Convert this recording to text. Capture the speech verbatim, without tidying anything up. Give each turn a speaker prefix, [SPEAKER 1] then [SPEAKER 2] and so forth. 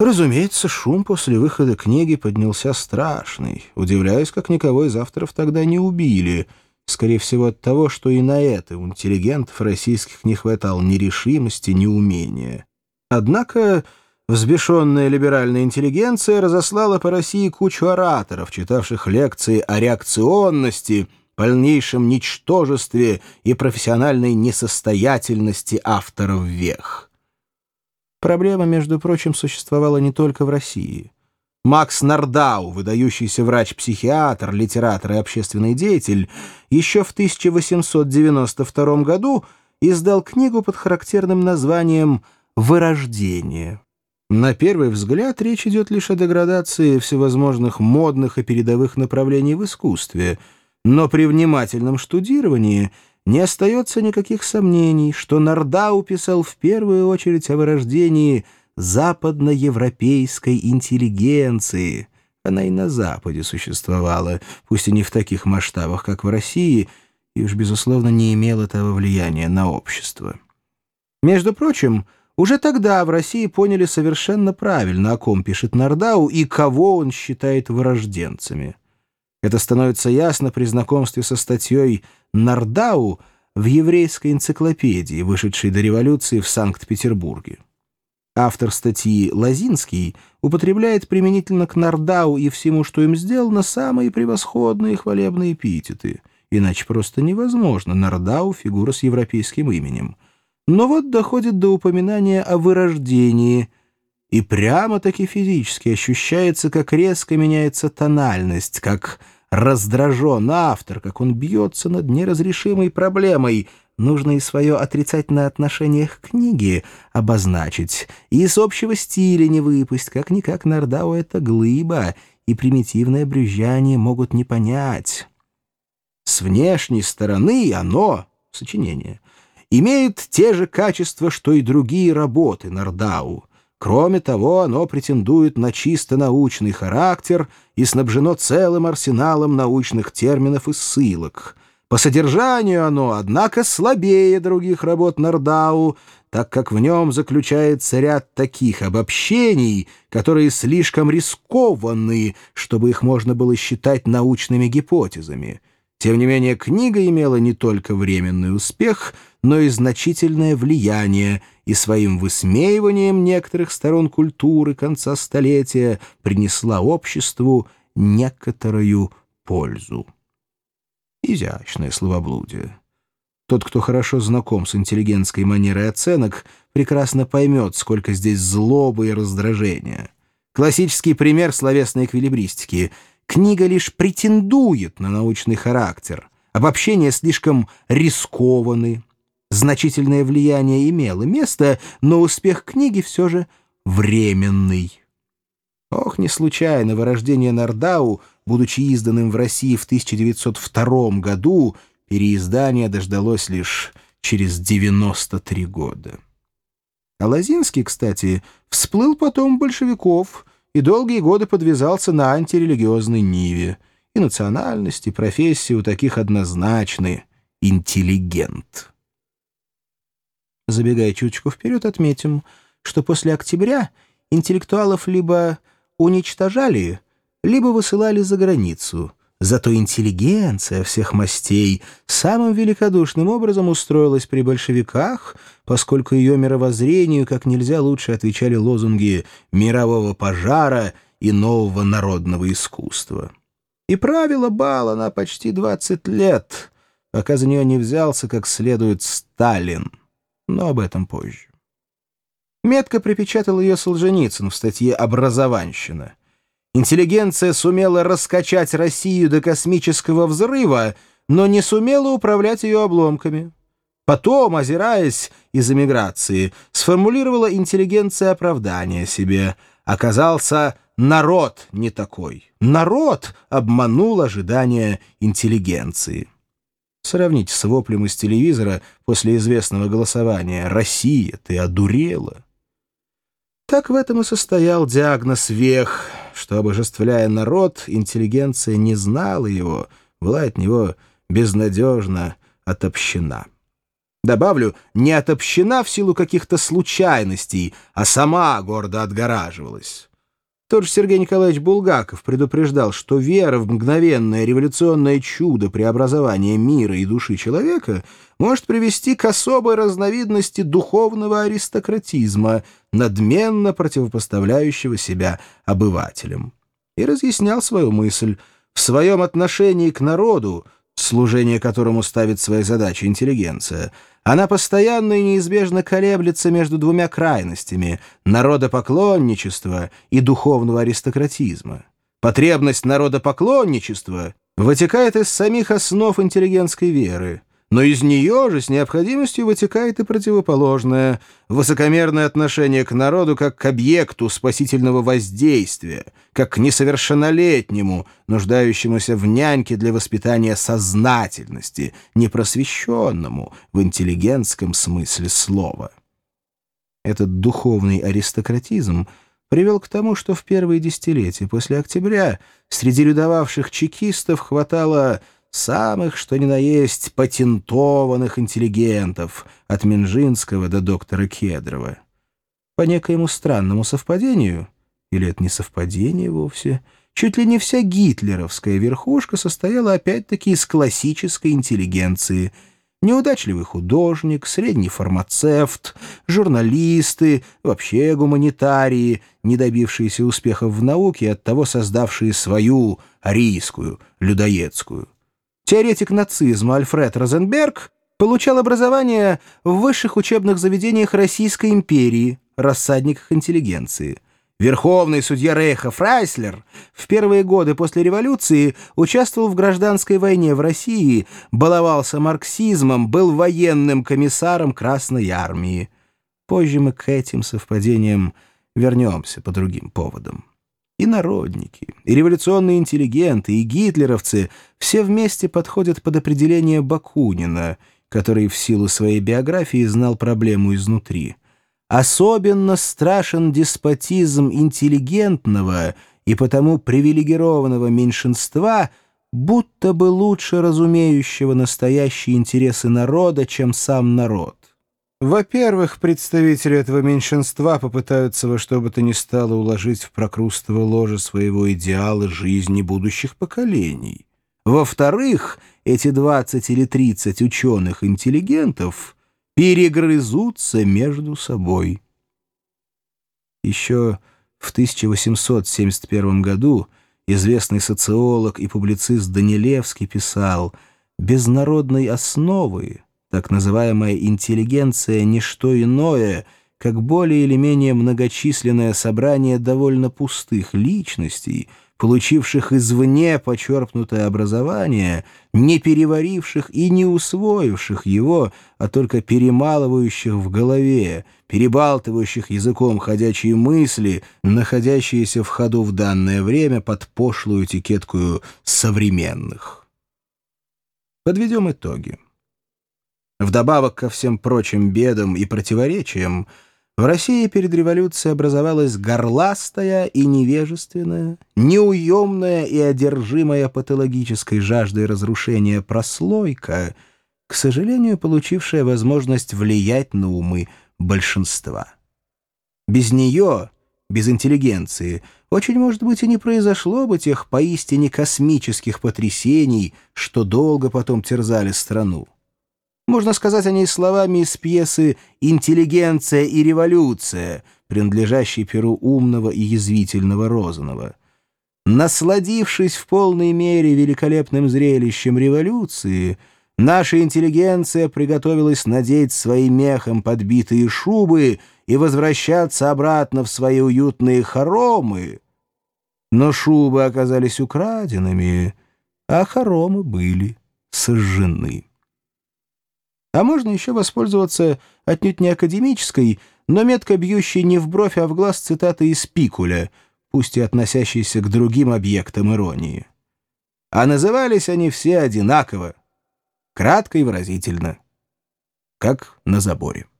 [SPEAKER 1] Разумеется, шум после выхода книги поднялся страшный. Удивляюсь, как никого из авторов тогда не убили. Скорее всего, от того, что и на это у интеллигентов российских не хватало ни решимости, ни умения. Однако взбешенная либеральная интеллигенция разослала по России кучу ораторов, читавших лекции о реакционности, полнейшем ничтожестве и профессиональной несостоятельности авторов вех. Проблема, между прочим, существовала не только в России. Макс Нордау, выдающийся врач-психиатр, литератор и общественный деятель, еще в тысяча восемьсот девяносто втором году издал книгу под характерным названием «Вырождение». На первый взгляд речь идет лишь о деградации всевозможных модных и передовых направлений в искусстве, но при внимательном штудировании не остается никаких сомнений, что Нордау писал в первую очередь о вырождении западноевропейской интеллигенции. Она и на Западе существовала, пусть и не в таких масштабах, как в России, и уж, безусловно, не имела того влияния на общество. Между прочим, уже тогда в России поняли совершенно правильно, о ком пишет Нордау и кого он считает вырожденцами. Это становится ясно при знакомстве со статьей Нордау в еврейской энциклопедии, вышедшей до революции в Санкт-Петербурге. Автор статьи Лозинский употребляет применительно к Нордау и всему, что им сделано, самые превосходные хвалебные эпитеты. Иначе просто невозможно. Нордау — фигура с европейским именем. Но вот доходит до упоминания о вырождении, и прямо-таки физически ощущается, как резко меняется тональность, как раздражен автор, как он бьется над неразрешимой проблемой. Нужно и свое отрицательное отношение к книге обозначить, и с общего стиля не выпасть, как-никак Нордау — это глыба, и примитивное брюзжание могут не понять. С внешней стороны оно, сочинение, имеет те же качества, что и другие работы Нордау. Кроме того, оно претендует на чисто научный характер и снабжено целым арсеналом научных терминов и ссылок. По содержанию оно, однако, слабее других работ Нордау, так как в нем заключается ряд таких обобщений, которые слишком рискованны, чтобы их можно было считать научными гипотезами. Тем не менее, книга имела не только временный успех, но и значительное влияние, и своим высмеиванием некоторых сторон культуры конца столетия принесла обществу некоторую пользу. Изящное словоблудие. Тот, кто хорошо знаком с интеллигентской манерой оценок, прекрасно поймет, сколько здесь злобы и раздражения. Классический пример словесной эквилибристики. Книга лишь претендует на научный характер. Обобщения слишком рискованы. Значительное влияние имело место, но успех книги все же временный. Ох, не случайно «Вырождение Нордау», будучи изданным в России в тысяча девятьсот втором году, переиздание дождалось лишь через девяносто три года. А Лозинский, кстати, всплыл потом большевиков и долгие годы подвязался на антирелигиозной ниве. И национальность, и профессия у таких однозначны — интеллигент. Забегая чуточку вперед, отметим, что после октября интеллектуалов либо уничтожали, либо высылали за границу. Зато интеллигенция всех мастей самым великодушным образом устроилась при большевиках, поскольку ее мировоззрению как нельзя лучше отвечали лозунги мирового пожара и нового народного искусства. И правила бал она почти двадцать лет, пока за нее не взялся как следует Сталин. Но об этом позже. Метко припечатал ее Солженицын в статье «Образованщина». Интеллигенция сумела раскачать Россию до космического взрыва, но не сумела управлять ее обломками. Потом, озираясь из эмиграции, сформулировала интеллигенция оправдание себе. Оказался народ не такой. Народ обманул ожидания интеллигенции. Сравните с воплем из телевизора после известного голосования «Россия, ты одурела». Так в этом и состоял диагноз вех, что, обожествляя народ, интеллигенция не знала его, была от него безнадежно отобщена. Добавлю, не отобщена в силу каких-то случайностей, а сама гордо отгораживалась. Тот же Сергей Николаевич Булгаков предупреждал, что вера в мгновенное революционное чудо преобразования мира и души человека может привести к особой разновидности духовного аристократизма, надменно противопоставляющего себя обывателям. И разъяснял свою мысль: в своем отношении к народу, служение которому ставит свои задачи интеллигенция, она постоянно и неизбежно колеблется между двумя крайностями — народопоклонничества и духовного аристократизма. Потребность народопоклонничества вытекает из самих основ интеллигентской веры, но из нее же с необходимостью вытекает и противоположное — высокомерное отношение к народу как к объекту спасительного воздействия, как к несовершеннолетнему, нуждающемуся в няньке для воспитания сознательности, непросвещенному в интеллигентском смысле слова. Этот духовный аристократизм привел к тому, что в первые десятилетия после октября среди людовавших чекистов хватало самых, что ни на есть, патентованных интеллигентов, от Минжинского до доктора Кедрова. По некоему странному совпадению, или это не совпадение вовсе, чуть ли не вся гитлеровская верхушка состояла опять-таки из классической интеллигенции: неудачливый художник, средний фармацевт, журналисты, вообще гуманитарии, не добившиеся успехов в науке и оттого создавшие свою арийскую, людоедскую. Теоретик нацизма Альфред Розенберг получал образование в высших учебных заведениях Российской империи, рассадниках интеллигенции. Верховный судья Рейха Фрайслер в первые годы после революции участвовал в гражданской войне в России, баловался марксизмом, был военным комиссаром Красной армии. Позже мы к этим совпадениям вернемся по другим поводам. И народники, и революционные интеллигенты, и гитлеровцы все вместе подходят под определение Бакунина, который в силу своей биографии знал проблему изнутри. Особенно страшен деспотизм интеллигентного и потому привилегированного меньшинства, будто бы лучше разумеющего настоящие интересы народа, чем сам народ. Во-первых, представители этого меньшинства попытаются во что бы то ни стало уложить в прокрустово ложе своего идеала жизни будущих поколений. Во-вторых, эти двадцать или тридцать ученых-интеллигентов перегрызутся между собой. Еще в тысяча восемьсот семьдесят первом году известный социолог и публицист Данилевский писал: «Без народной основы так называемая интеллигенция — не что иное, как более или менее многочисленное собрание довольно пустых личностей, получивших извне почерпнутое образование, не переваривших и не усвоивших его, а только перемалывающих в голове, перебалтывающих языком ходячие мысли, находящиеся в ходу в данное время под пошлую этикеткую «современных». Подведем итоги. Вдобавок ко всем прочим бедам и противоречиям, в России перед революцией образовалась горластая и невежественная, неуемная и одержимая патологической жаждой разрушения прослойка, к сожалению, получившая возможность влиять на умы большинства. Без нее, без интеллигенции, очень, может быть, и не произошло бы тех поистине космических потрясений, что долго потом терзали страну. Можно сказать о ней словами из пьесы «Интеллигенция и революция», принадлежащей перу умного и язвительного Розанова. Насладившись в полной мере великолепным зрелищем революции, наша интеллигенция приготовилась надеть свои мехом подбитые шубы и возвращаться обратно в свои уютные хоромы. Но шубы оказались украденными, а хоромы были сожжены. А можно еще воспользоваться отнюдь не академической, но метко бьющей не в бровь, а в глаз цитатой из Пикуля, пусть и относящейся к другим объектам иронии. А назывались они все одинаково, кратко и выразительно, как на заборе.